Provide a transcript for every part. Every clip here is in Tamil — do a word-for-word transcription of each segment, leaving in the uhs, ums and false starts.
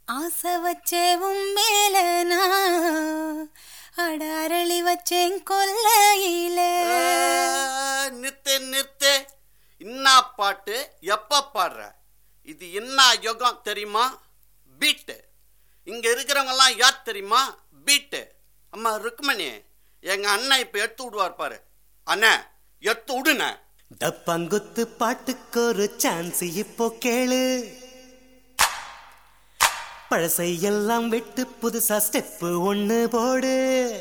ஆசை வச்சே உம்மேல நான் அட அரளி வச்சேன் கொல்லையில. நிறுத்து நிறுத்து. என்ன பாட்டு எப்ப பாடுற? இது என்ன யுகம் தெரியுமா? பீட்டு. இங்க இருக்கிறவங்க எல்லாம் யார் தெரியுமா? பீட்டு. அம்மா ருக்மணி, எங்க அண்ணன் இப்ப எடுத்து விடுவார் பாரு. அண்ணா எடுத்து விடுன. டப்பங்குத்து பாட்டுக்கு ஒரு சான்ஸ் இப்போ கேளு. பழசையெல்லாம் விட்டு புதுசா ஸ்டெப்பு ஒண்ணு போடு.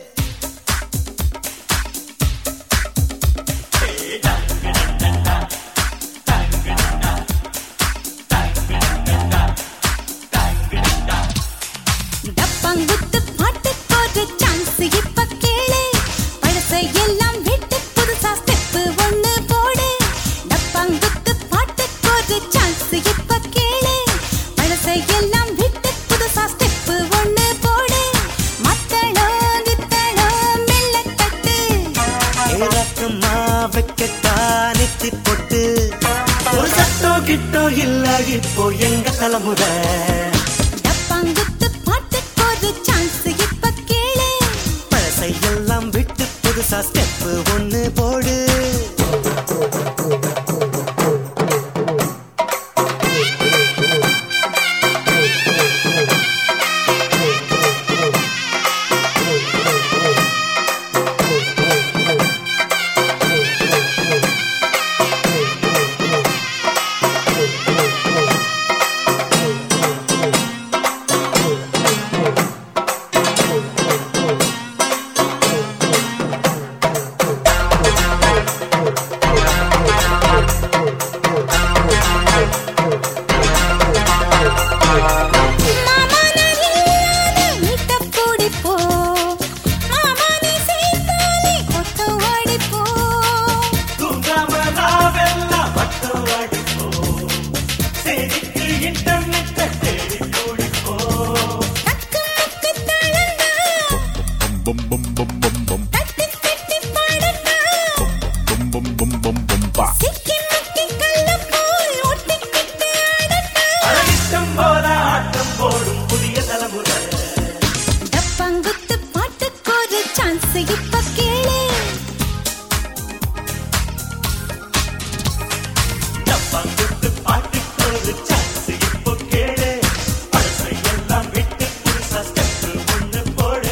டப்பங்குத்து பாட்டுக்கு ஒரு சான்ஸ் இப்ப கேளு. பழசையெல்லாம் விட்டு புதுசா ஸ்டெப்பு ஒண்ணு போடு. டப்பங்குத்து பாட்டுக்கு ஒரு சான்ஸ் இப்ப கேளு. பழசையெல்லாம் விட்டு புதுசா ஸ்டெப்பு ஒண்ணு போடு. மத்தளோ கித்தளோ மெல்ல தட்டு. ஏறக்கமா வைக்கட்டா நெத்தி போட்டு. ஒரு சட்டோ கிட்டோ இல்ல இப்போ எங்க தலைமுறை. டப்பங்குத்து பாட்டுக்கு ஒரு சான்ஸ் இப்ப கேளு. பழசையெல்லாம் விட்டு புதுசா ஸ்டெப்பு ஒண்ணு போடு. டப்பங்குத்து பாட்டுக்கு ஒரு சான்ஸ் இப்ப கேளு. டப்பங்குத்து பாட்டுக்கு ஒரு சான்ஸ் இப்போ கேளு. பழசையெல்லாம் விட்டு புதுசா ஸ்டெப்பு ஒண்ணு போடு.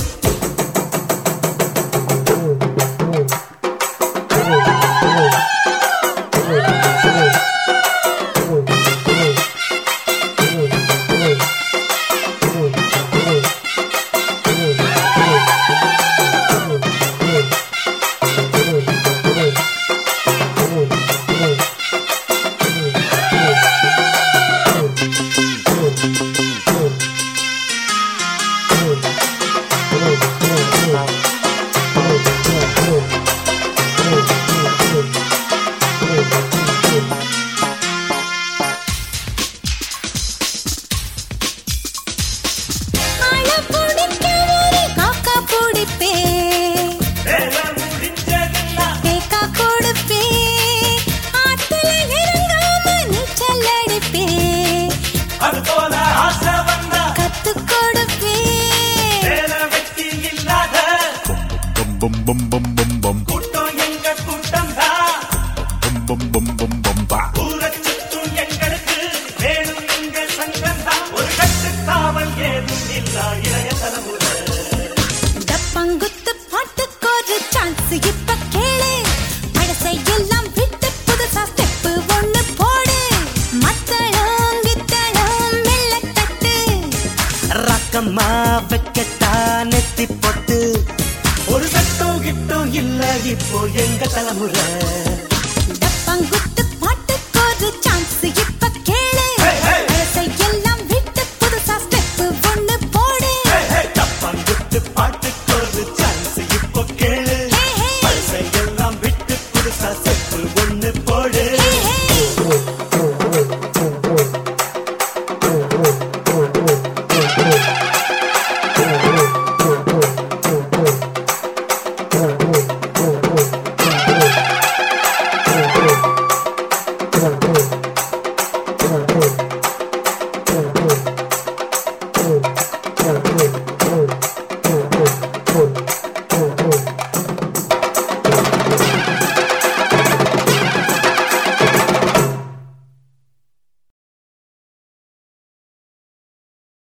bum bum bum bum bum கூட்டம் எங்க கூட்டம் தான் bum bum bum bum bum ஊரச்சுத்தும் எங்களுக்கு வேணும் எங்க சங்கம் தான் ஒரு கட்டு காவல் ஏதும் இல்ல இளைய தலைமுறை டப்பங்குத்து பாட்டுக்கு ஒரு சான்ஸ் இப்ப கேளு பழசை எல்லாம் விட்டு புதுசா ஸ்டெப் ஒன்னு போடு மத்தளம் கித்தளம் மெல்ல தட்டு ரக்கமா வைக்கட்டா நெத்தி போட்டு ஒரு சட்டம் கிட்டும் இல்ல இப்போ எங்க தலைமுறை